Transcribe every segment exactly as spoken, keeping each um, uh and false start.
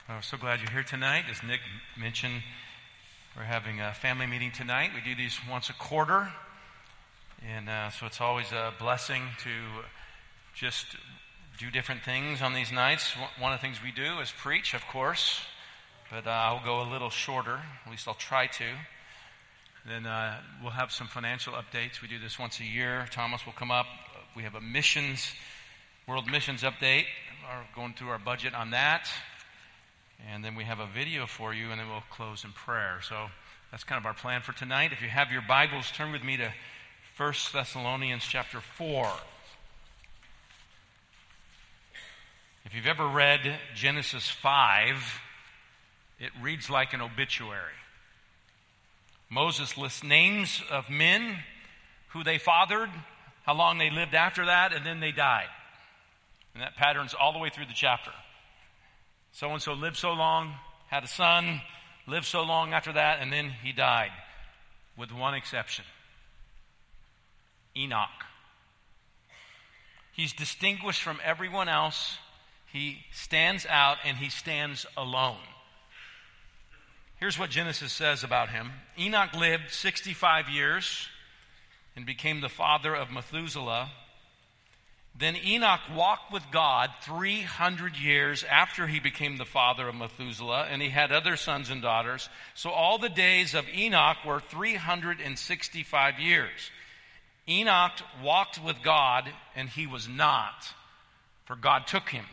We're so glad you're here tonight. As Nick mentioned, we're having a family meeting tonight. We do these once a quarter, and uh, so it's always a blessing to just do different things on these nights. One of the things we do is preach, of course, but uh, I'll go a little shorter. At least I'll try to. Then uh, we'll have some financial updates. We do this once a year. Thomas will come up. We have a missions, world missions update. We're going through our budget on that. And then we have a video for you, and then we'll close in prayer. So that's kind of our plan for tonight. If you have your Bibles, turn with me to First Thessalonians chapter four. If you've ever read Genesis five, it reads like an obituary. Moses lists names of men, who they fathered, how long they lived after that, and then they died. And that pattern's all the way through the chapter. So-and-so lived so long, had a son, lived so long after that, and then he died. With one exception. Enoch. He's distinguished from everyone else. He stands out, and he stands alone. Here's what Genesis says about him. Enoch lived sixty-five years and became the father of Methuselah. Then Enoch walked with God three hundred years after he became the father of Methuselah, and he had other sons and daughters. So all the days of Enoch were three hundred sixty-five years. Enoch walked with God, and he was not, for God took him.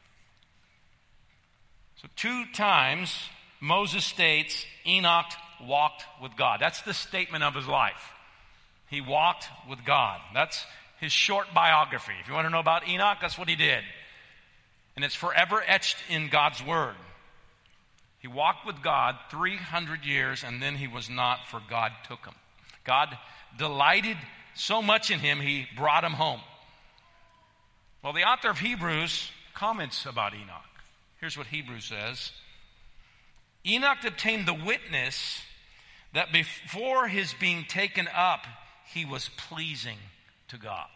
So two times Moses states Enoch walked with God. That's the statement of his life. He walked with God. That's his short biography. If you want to know about Enoch, that's what he did. And it's forever etched in God's word. He walked with God three hundred years, and then he was not, for God took him. God delighted so much in him, he brought him home. Well, the author of Hebrews comments about Enoch. Here's what Hebrews says. Enoch obtained the witness that before his being taken up, he was pleasing to God.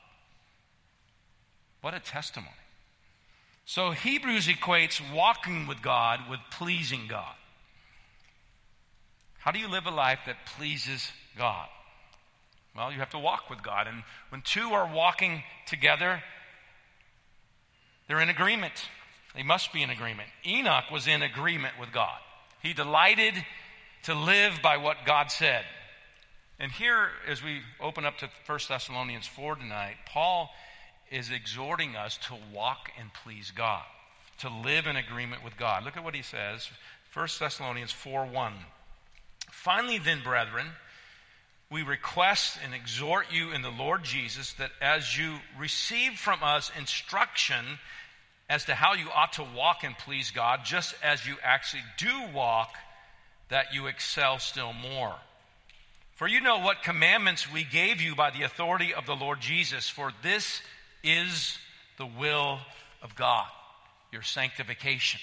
What a testimony. So Hebrews equates walking with God with pleasing God. How do you live a life that pleases God? Well, you have to walk with God. And when two are walking together, they're in agreement. They must be in agreement. Enoch was in agreement with God. He delighted to live by what God said. And here, as we open up to First Thessalonians four tonight, Paul is exhorting us to walk and please God, to live in agreement with God. Look at what he says, First Thessalonians four one. Finally then, brethren, we request and exhort you in the Lord Jesus that as you receive from us instruction as to how you ought to walk and please God, just as you actually do walk, that you excel still more. For you know what commandments we gave you by the authority of the Lord Jesus. For this is the will of God, your sanctification.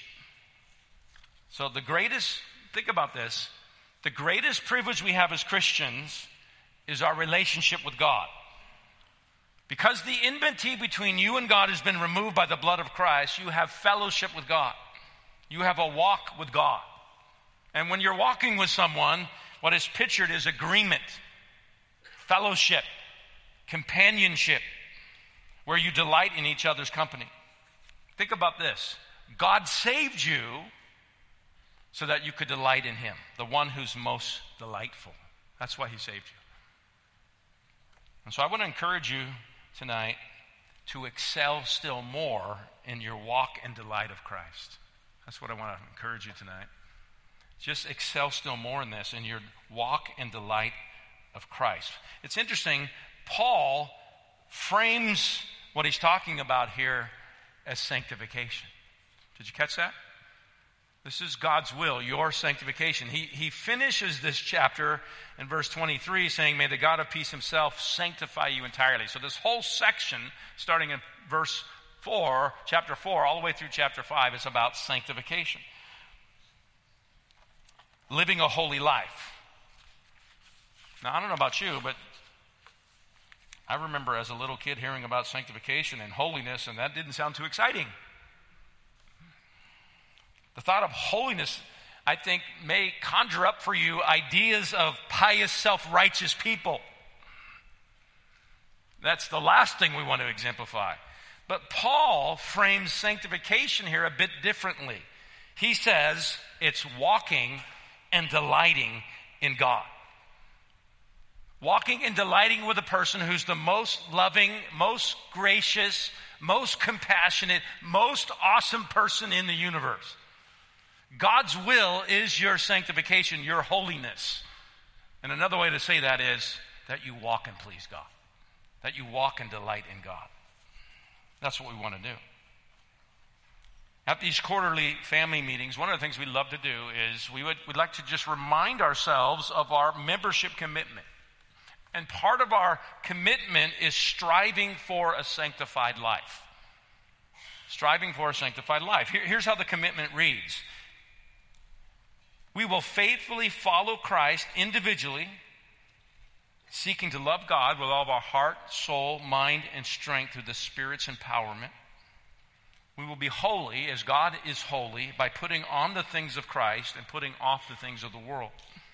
So the greatest, think about this, the greatest privilege we have as Christians is our relationship with God. Because the enmity between you and God has been removed by the blood of Christ, you have fellowship with God. You have a walk with God. And when you're walking with someone, what is pictured is agreement, fellowship, companionship, where you delight in each other's company. Think about this. God saved you so that you could delight in him, the one who's most delightful. That's why he saved you. And so I want to encourage you tonight to excel still more in your walk and delight of Christ. That's what I want to encourage you tonight. Just excel still more in this, in your walk and delight of Christ. It's interesting, Paul frames what he's talking about here as sanctification. Did you catch that? This is God's will, your sanctification. He, he finishes this chapter in verse twenty-three saying, may the God of peace himself sanctify you entirely. So this whole section, starting in verse four, chapter four, all the way through chapter five, is about sanctification. Living a holy life. Now, I don't know about you, but I remember as a little kid hearing about sanctification and holiness, and that didn't sound too exciting. The thought of holiness, I think, may conjure up for you ideas of pious, self-righteous people. That's the last thing we want to exemplify. But Paul frames sanctification here a bit differently. He says it's walking and delighting in God. Walking and delighting with a person who's the most loving, most gracious, most compassionate, most awesome person in the universe. God's will is your sanctification, your holiness. And another way to say that is that you walk and please God. That you walk and delight in God. That's what we want to do. At these quarterly family meetings, one of the things we love to do is we would we'd like to just remind ourselves of our membership commitment. And part of our commitment is striving for a sanctified life. Striving for a sanctified life. Here, here's how the commitment reads. We will faithfully follow Christ individually, seeking to love God with all of our heart, soul, mind, and strength through the Spirit's empowerment. We will be holy as God is holy by putting on the things of Christ and putting off the things of the world.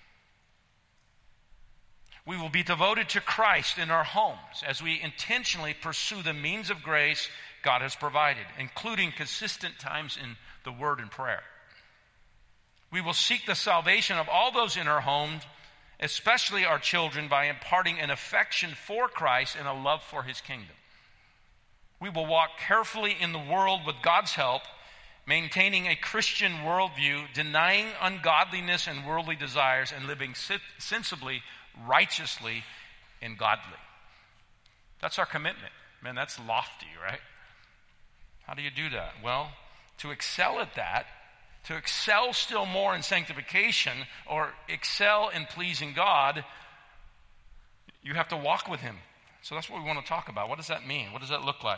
We will be devoted to Christ in our homes as we intentionally pursue the means of grace God has provided, including consistent times in the Word and prayer. We will seek the salvation of all those in our homes, especially our children, by imparting an affection for Christ and a love for His kingdom. We will walk carefully in the world with God's help, maintaining a Christian worldview, denying ungodliness and worldly desires, and living sensibly, righteously, and godly. That's our commitment. Man, that's lofty, right? How do you do that? Well, to excel at that, to excel still more in sanctification or excel in pleasing God, you have to walk with Him. So that's what we want to talk about. What does that mean? What does that look like?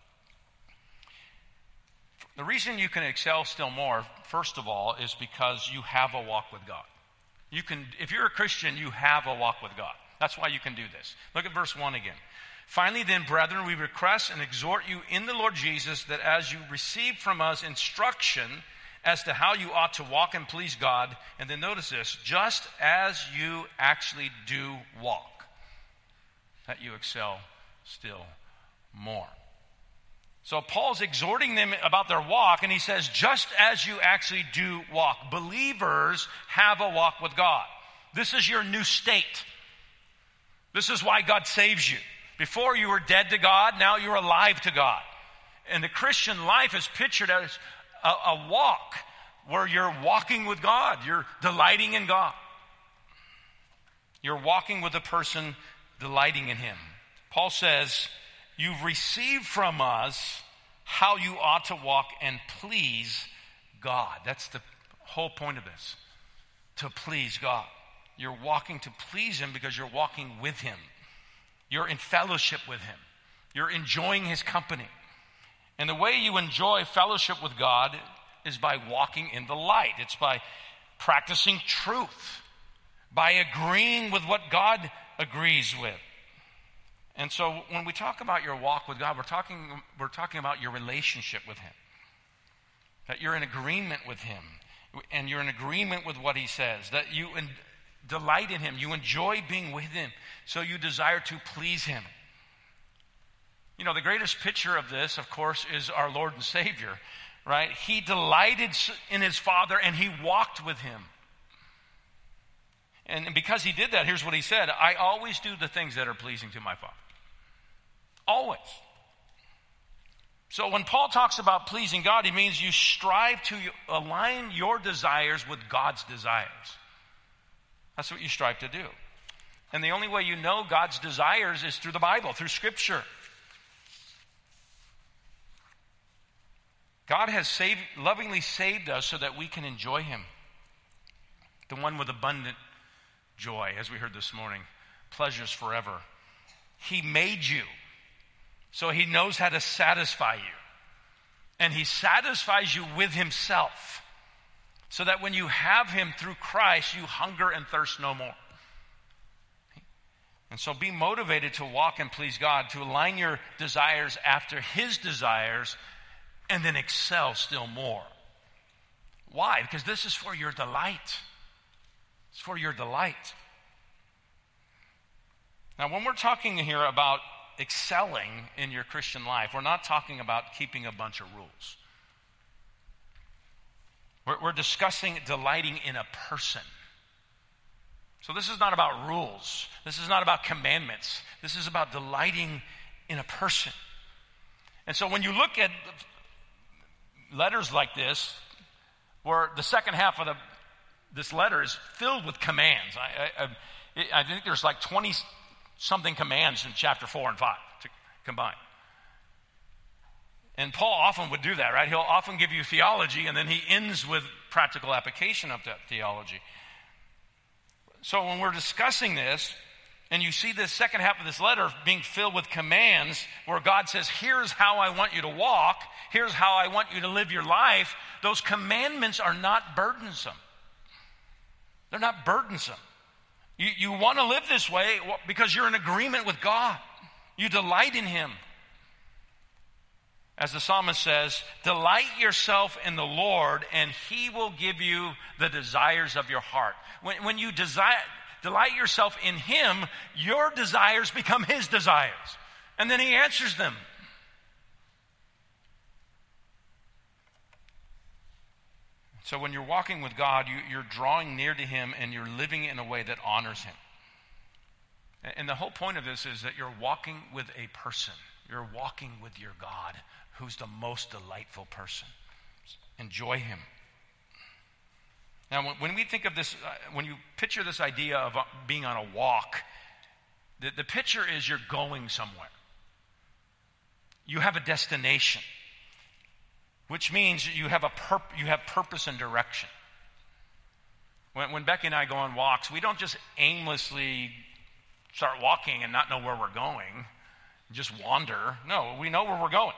The reason you can excel still more, first of all, is because you have a walk with God. You can, if you're a Christian, you have a walk with God. That's why you can do this. Look at verse one again. Finally then, brethren, we request and exhort you in the Lord Jesus that as you receive from us instruction as to how you ought to walk and please God, and then notice this, just as you actually do walk, that you excel still more. So Paul's exhorting them about their walk, and he says, just as you actually do walk. Believers have a walk with God. This is your new state. This is why God saves you. Before you were dead to God, now you're alive to God. And the Christian life is pictured as a, a walk where you're walking with God. You're delighting in God. You're walking with a person delighting in Him. Paul says, you've received from us how you ought to walk and please God. That's the whole point of this. To please God. You're walking to please Him because you're walking with Him. You're in fellowship with Him. You're enjoying His company. And the way you enjoy fellowship with God is by walking in the light. It's by practicing truth. By agreeing with what God agrees with. And so when we talk about your walk with God, we're talking, we're talking about your relationship with Him. That you're in agreement with Him. And you're in agreement with what He says. That you in, delight in Him. You enjoy being with Him. So you desire to please Him. You know, the greatest picture of this, of course, is our Lord and Savior. Right? He delighted in His Father and He walked with Him. And because He did that, here's what He said. I always do the things that are pleasing to my Father. Always. So when Paul talks about pleasing God, he means you strive to align your desires with God's desires. That's what you strive to do. And the only way you know God's desires is through the Bible, through Scripture. God has saved, lovingly saved us so that we can enjoy Him. The one with abundant joy, as we heard this morning, pleasures forever. He made you, so He knows how to satisfy you. And He satisfies you with Himself, so that when you have Him through Christ, you hunger and thirst no more. And so be motivated to walk and please God, to align your desires after His desires, and then excel still more. Why? Because this is for your delight. It's for your delight. Now, when we're talking here about excelling in your Christian life, we're not talking about keeping a bunch of rules. We're, we're discussing delighting in a person. So this is not about rules. This is not about commandments. This is about delighting in a person. And so when you look at letters like this, where the second half of the, this letter is filled with commands. I, I, I think there's like twenty-something commands in chapter four and five to combine. And Paul often would do that, right? He'll often give you theology, and then he ends with practical application of that theology. So when we're discussing this, and you see this second half of this letter being filled with commands, where God says, here's how I want you to walk, here's how I want you to live your life, those commandments are not burdensome. They're not burdensome. You, you want to live this way because you're in agreement with God. You delight in Him. As the psalmist says, delight yourself in the Lord, and He will give you the desires of your heart. When, when you desire, delight yourself in Him, your desires become His desires. And then He answers them. So when you're walking with God, you, you're drawing near to Him, and you're living in a way that honors Him. And the whole point of this is that you're walking with a person. You're walking with your God, who's the most delightful person. Enjoy Him. Now, when we think of this, uh, when you picture this idea of uh, being on a walk, the, the picture is you're going somewhere. You have a destination, which means you have a purp- you have purpose and direction. When, when Becky and I go on walks, we don't just aimlessly start walking and not know where we're going, just wander. No, we know where we're going.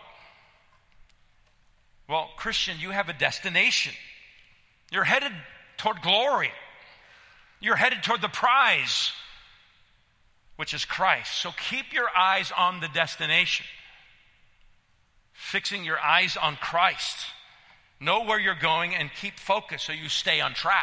Well, Christian, you have a destination. You're headed toward glory. You're headed toward the prize, which is Christ. So keep your eyes on the destination. Fixing your eyes on Christ. Know where you're going and keep focused so you stay on track.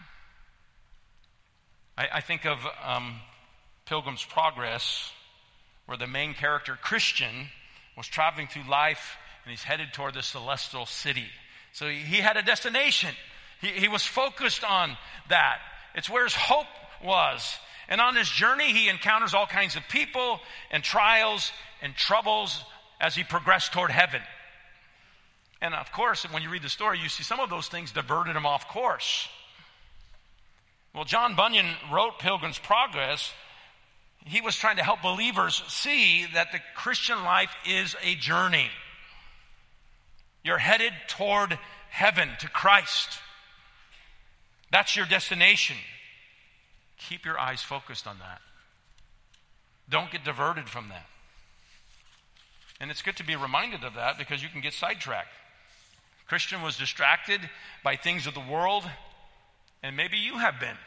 I, I think of um, Pilgrim's Progress, where the main character, Christian, was traveling through life and he's headed toward the celestial city. So he, he had a destination. He, he was focused on that. It's where his hope was. And on his journey, he encounters all kinds of people and trials and troubles as he progressed toward heaven. And of course, when you read the story, you see some of those things diverted him off course. Well, John Bunyan wrote Pilgrim's Progress. He was trying to help believers see that the Christian life is a journey. You're headed toward heaven, to Christ. That's your destination. Keep your eyes focused on that. Don't get diverted from that. And it's good to be reminded of that because you can get sidetracked. Christian was distracted by things of the world, and maybe you have been.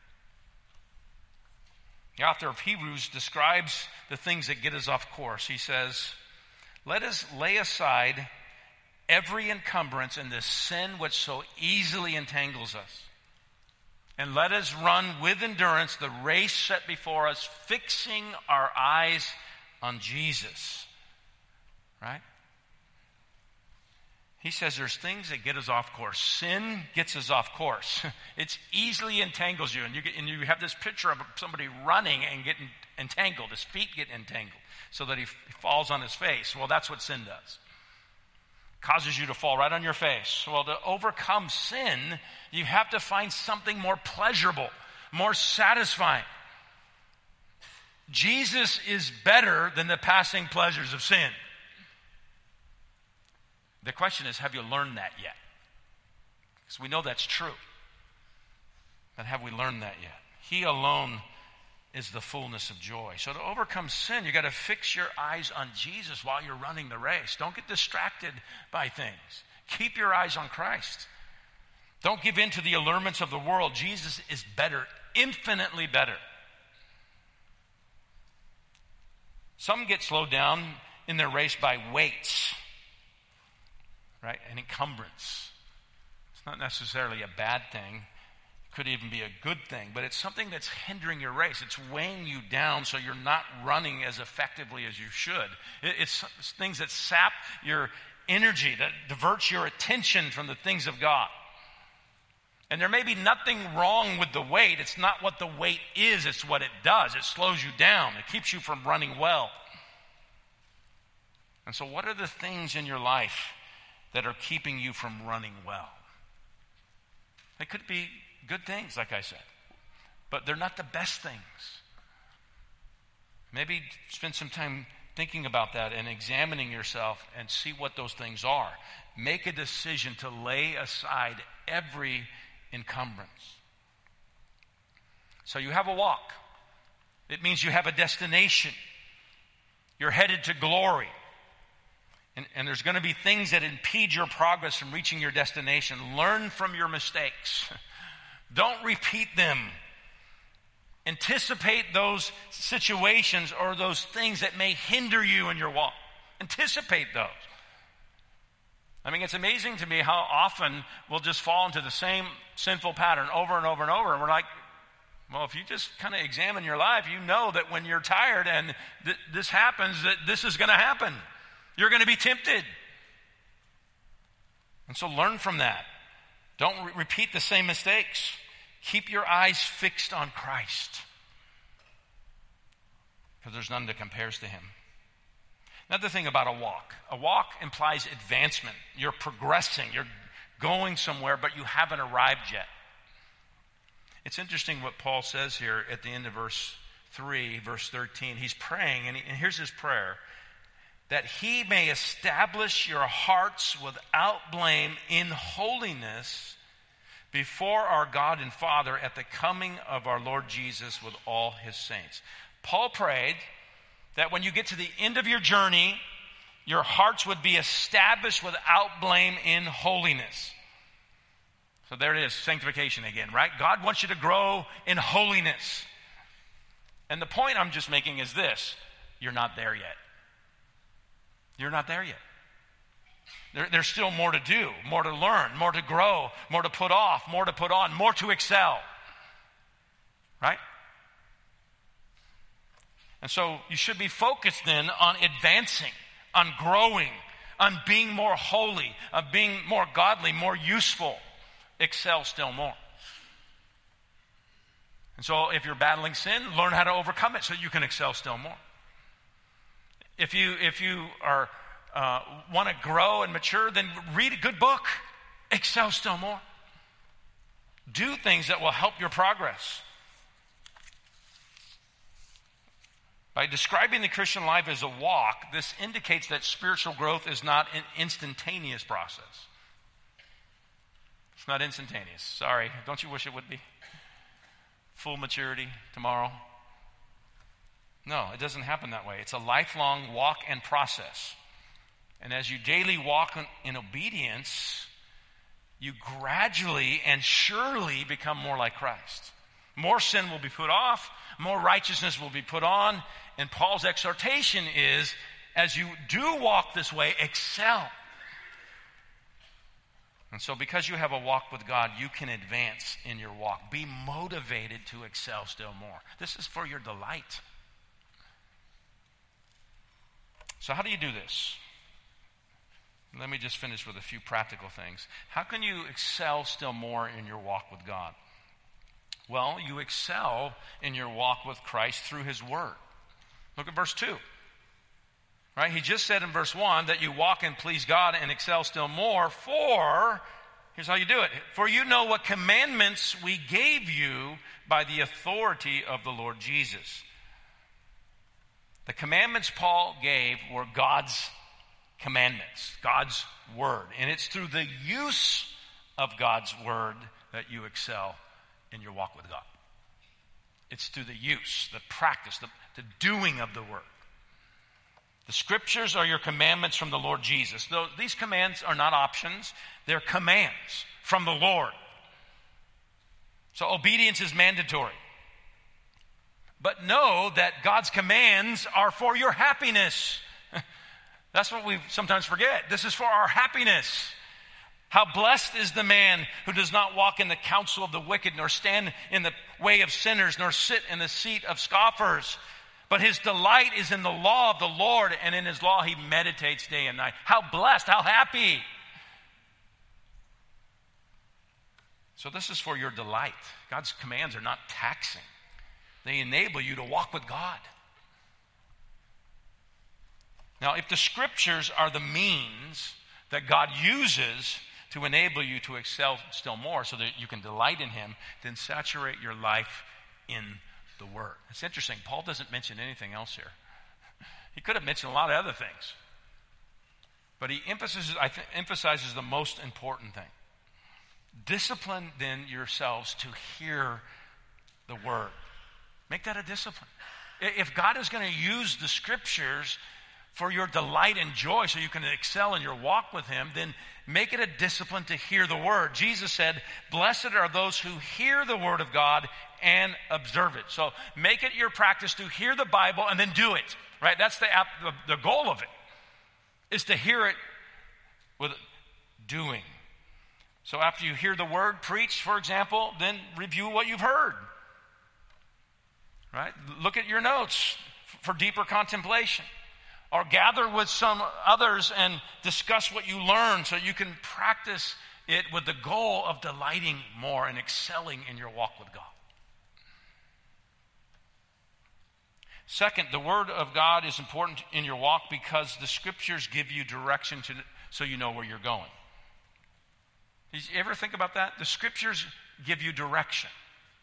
The author of Hebrews describes the things that get us off course. He says, let us lay aside every encumbrance and the sin which so easily entangles us. And let us run with endurance the race set before us, fixing our eyes on Jesus. Right? He says there's things that get us off course. Sin gets us off course. It easily entangles you. And you, get, and you have this picture of somebody running and getting entangled. His feet get entangled so that he, he falls on his face. Well, that's what sin does. Causes you to fall right on your face. Well, to overcome sin, you have to find something more pleasurable, more satisfying. Jesus is better than the passing pleasures of sin. The question is, have you learned that yet? Because we know that's true. But have we learned that yet? He alone is the fullness of joy. So to overcome sin, you got to fix your eyes on Jesus while you're running the race. Don't get distracted by things. Keep your eyes on Christ. Don't give in to the allurements of the world. Jesus is better, infinitely better. Some get slowed down in their race by weights. Right? An encumbrance. It's not necessarily a bad thing. It could even be a good thing, but it's something that's hindering your race. It's weighing you down so you're not running as effectively as you should. It's things that sap your energy, that diverts your attention from the things of God. And there may be nothing wrong with the weight. It's not what the weight is, it's what it does. It slows you down. It keeps you from running well. And so what are the things in your life that are keeping you from running well? They could be good things, like I said, but they're not the best things. Maybe spend some time thinking about that and examining yourself and see what those things are. Make a decision to lay aside every encumbrance. So you have a walk. It means you have a destination. You're headed to glory. And, and there's going to be things that impede your progress from reaching your destination. Learn from your mistakes. Don't repeat them. Anticipate those situations or those things that may hinder you in your walk. Anticipate those. I mean, it's amazing to me how often we'll just fall into the same sinful pattern over and over and over. And we're like, well, if you just kind of examine your life, you know that when you're tired and th- this happens, that this is going to happen. You're going to be tempted. And so learn from that. Don't re- repeat the same mistakes. Keep your eyes fixed on Christ, because there's none that compares to him. Another thing about a walk. A walk implies advancement. You're progressing. You're going somewhere, but you haven't arrived yet. It's interesting what Paul says here at the end of verse three, verse thirteen. He's praying, and, he, and here's his prayer: that he may establish your hearts without blame in holiness before our God and Father at the coming of our Lord Jesus with all his saints. Paul prayed that when you get to the end of your journey, your hearts would be established without blame in holiness. So there it is, sanctification again, right? God wants you to grow in holiness. And the point I'm just making is this: you're not there yet. You're not there yet. There, there's still more to do, more to learn, more to grow, more to put off, more to put on, more to excel. Right? And so you should be focused then on advancing, on growing, on being more holy, on being more godly, more useful. Excel still more. And so if you're battling sin, learn how to overcome it so you can excel still more. If you if you are uh, want to grow and mature, then read a good book. Excel still more. Do things that will help your progress. By describing the Christian life as a walk, this indicates that spiritual growth is not an instantaneous process. It's not instantaneous. Sorry. Don't you wish it would be? Full maturity tomorrow. No, it doesn't happen that way. It's a lifelong walk and process. And as you daily walk in obedience, you gradually and surely become more like Christ. More sin will be put off, more righteousness will be put on. And Paul's exhortation is, as you do walk this way, excel. And so because you have a walk with God, you can advance in your walk. Be motivated to excel still more. This is for your delight. So how do you do this? Let me just finish with a few practical things. How can you excel still more in your walk with God? Well, you excel in your walk with Christ through his word. Look at verse two. Right? He just said in verse one that you walk and please God and excel still more for, here's how you do it. For you know what commandments we gave you by the authority of the Lord Jesus. The commandments Paul gave were God's commandments, God's word. And it's through the use of God's word that you excel in your walk with God. It's through the use, the practice, the, the doing of the word. The scriptures are your commandments from the Lord Jesus. Though these commands are not options, they're commands from the Lord. So obedience is mandatory. But know that God's commands are for your happiness. That's what we sometimes forget. This is for our happiness. How blessed is the man who does not walk in the counsel of the wicked, nor stand in the way of sinners, nor sit in the seat of scoffers. But his delight is in the law of the Lord, and in his law he meditates day and night. How blessed, how happy. So this is for your delight. God's commands are not taxing. They enable you to walk with God. Now, if the scriptures are the means that God uses to enable you to excel still more so that you can delight in him, then saturate your life in the Word. It's interesting. Paul doesn't mention anything else here. He could have mentioned a lot of other things. But he emphasizes, I th- emphasizes the most important thing. Discipline then yourselves to hear the Word. Make that a discipline. If God is going to use the scriptures for your delight and joy so you can excel in your walk with him, then make it a discipline to hear the word. Jesus said, blessed are those who hear the word of God and observe it. So make it your practice to hear the Bible and then do it, right? That's the, the, the goal of it, is to hear it with doing. So after you hear the word preached, for example, then review what you've heard, right? Look at your notes for deeper contemplation. Or gather with some others and discuss what you learned so you can practice it with the goal of delighting more and excelling in your walk with God. Second, the Word of God is important in your walk because the Scriptures give you direction to, so you know where you're going. Did you ever think about that? The Scriptures give you direction.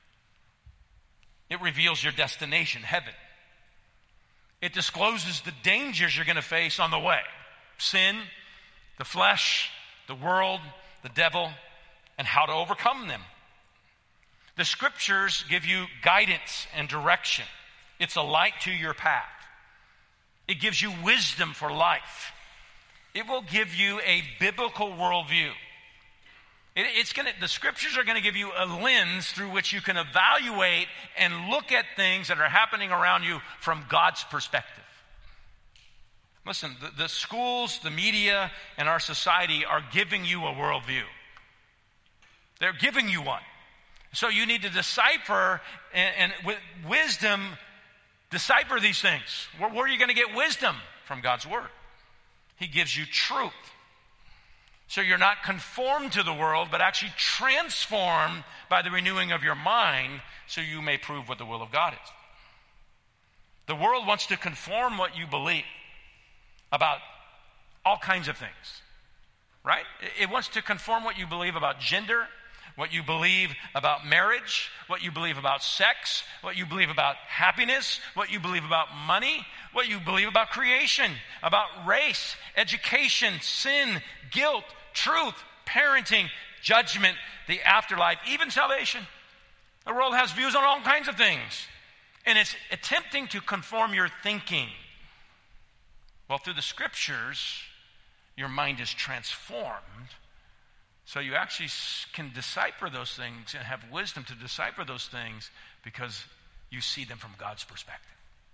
It reveals your destination, heaven. It discloses the dangers you're going to face on the way. Sin, the flesh, the world, the devil, and how to overcome them. The Scriptures give you guidance and direction. It's a light to your path. It gives you wisdom for life. It will give you a biblical worldview. It, it's going to, the Scriptures are going to give you a lens through which you can evaluate and look at things that are happening around you from God's perspective. Listen, the, the schools, the media, and our society are giving you a worldview. They're giving you one. So you need to decipher and, and with wisdom, decipher these things. Where, where are you going to get wisdom? From God's Word. He gives you truth. So you're not conformed to the world, but actually transformed by the renewing of your mind so you may prove what the will of God is. The world wants to conform what you believe about all kinds of things, right? It wants to conform what you believe about gender, what you believe about marriage, what you believe about sex, what you believe about happiness, what you believe about money, what you believe about creation, about race, education, sin, guilt, truth, parenting, judgment, the afterlife, even salvation. The world has views on all kinds of things. And it's attempting to conform your thinking. Well, through the Scriptures, your mind is transformed. So you actually can decipher those things and have wisdom to decipher those things because you see them from God's perspective.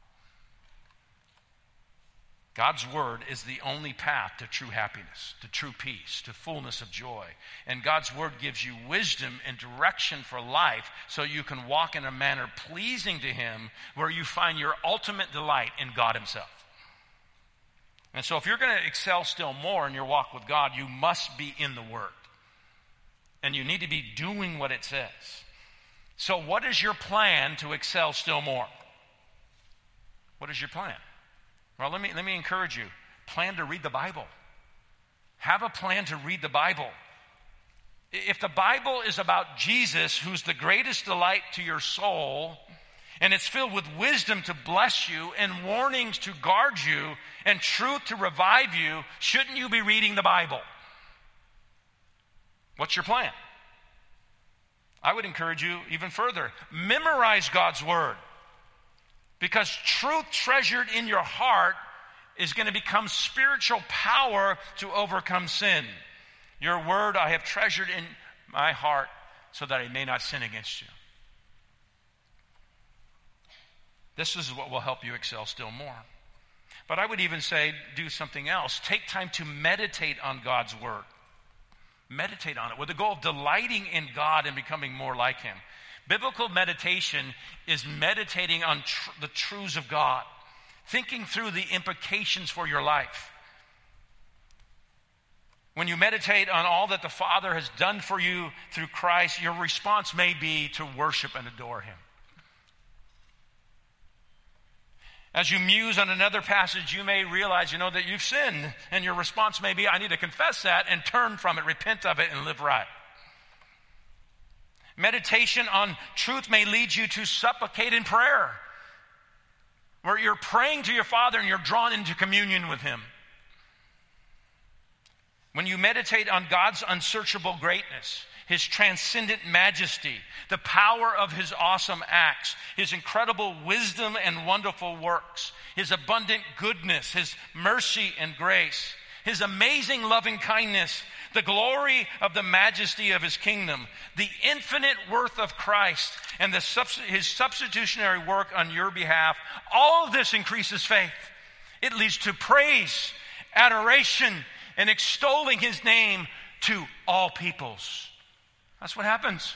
God's Word is the only path to true happiness, to true peace, to fullness of joy. And God's Word gives you wisdom and direction for life so you can walk in a manner pleasing to Him where you find your ultimate delight in God Himself. And so if you're going to excel still more in your walk with God, you must be in the Word. And you need to be doing what it says. So what is your plan to excel still more? What is your plan? Well, let me, let me encourage you. Plan to read the Bible. Have a plan to read the Bible. If the Bible is about Jesus, who's the greatest delight to your soul, and it's filled with wisdom to bless you and warnings to guard you and truth to revive you, shouldn't you be reading the Bible? What's your plan? I would encourage you even further. Memorize God's Word. Because truth treasured in your heart is going to become spiritual power to overcome sin. Your word I have treasured in my heart so that I may not sin against you. This is what will help you excel still more. But I would even say do something else. Take time to meditate on God's Word. Meditate on it with the goal of delighting in God and becoming more like him. Biblical meditation is meditating on tr- the truths of God, thinking through the implications for your life. When you meditate on all that the Father has done for you through Christ, your response may be to worship and adore him. As you muse on another passage, you may realize, you know, that you've sinned, and your response may be, I need to confess that and turn from it, repent of it, and live right. Meditation on truth may lead you to supplicate in prayer, where you're praying to your Father and you're drawn into communion with him. When you meditate on God's unsearchable greatness, his transcendent majesty, the power of his awesome acts, his incredible wisdom and wonderful works, his abundant goodness, his mercy and grace, his amazing loving kindness, the glory of the majesty of his kingdom, the infinite worth of Christ, and the subst- his substitutionary work on your behalf, all of this increases faith. It leads to praise, adoration, and extolling his name to all peoples. That's what happens.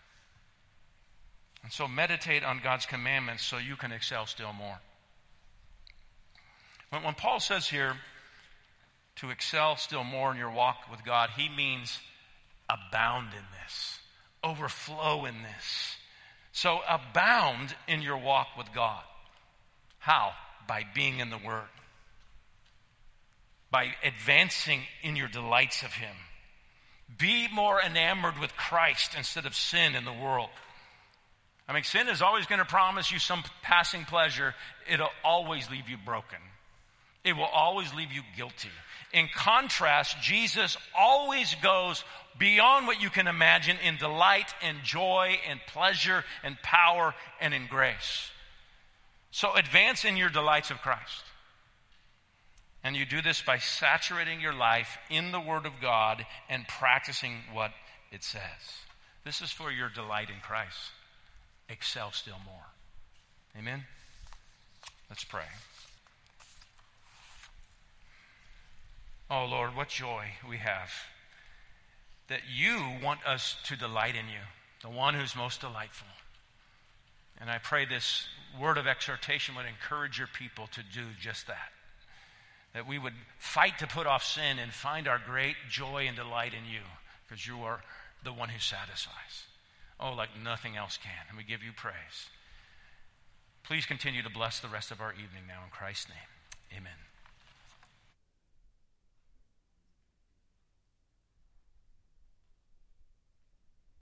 And so meditate on God's commandments so you can excel still more. When, when Paul says here to excel still more in your walk with God, he means abound in this, overflow in this. So abound in your walk with God. How? By being in the Word. By advancing in your delights of him. Be more enamored with Christ instead of sin in the world. I mean, sin is always going to promise you some passing pleasure. It'll always leave you broken. It will always leave you guilty. In contrast, Jesus always goes beyond what you can imagine in delight and joy and pleasure and power and in grace. So advance in your delights of Christ. And you do this by saturating your life in the Word of God and practicing what it says. This is for your delight in Christ. Excel still more. Amen? Let's pray. Oh, Lord, what joy we have that you want us to delight in you, the one who's most delightful. And I pray this word of exhortation would encourage your people to do just that. That we would fight to put off sin and find our great joy and delight in you, because you are the one who satisfies. Oh, like nothing else can. And we give you praise. Please continue to bless the rest of our evening now in Christ's name. Amen.